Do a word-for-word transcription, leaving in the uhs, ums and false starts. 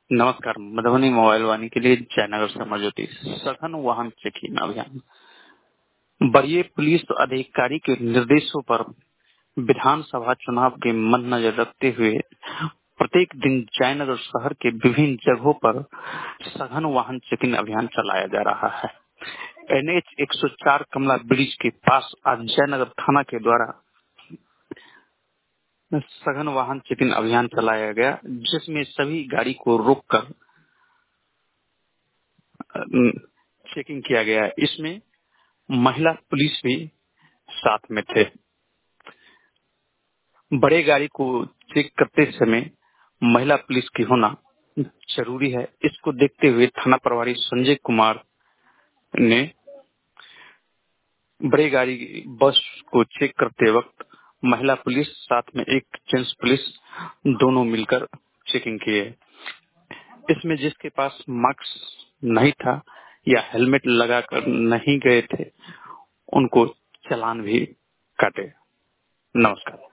नमस्कार। मधुबनी मोबाइल वाणी के लिए जयनगर से मौजूद सघन वाहन चेकिंग अभियान। वरीय पुलिस अधिकारी के निर्देशों पर विधानसभा चुनाव के मद्देनजर रखते हुए प्रत्येक दिन जयनगर शहर के विभिन्न जगहों पर सघन वाहन चेकिंग अभियान चलाया जा रहा है। एन एच एक सौ चार कमला ब्रिज के पास आज जयनगर थाना के द्वारा सघन वाहन चेकिंग अभियान चलाया गया, जिसमें सभी गाड़ी को रोककर चेकिंग किया गया। इसमें महिला पुलिस भी साथ में थे। बड़े गाड़ी को चेक करते समय महिला पुलिस की होना जरूरी है। इसको देखते हुए थाना प्रभारी संजय कुमार ने बड़े गाड़ी बस को चेक करते वक्त महिला पुलिस साथ में एक जेंट्स पुलिस दोनों मिलकर चेकिंग किए। इसमें जिसके पास मास्क नहीं था या हेलमेट लगाकर नहीं गए थे, उनको चालान भी काटे। नमस्कार।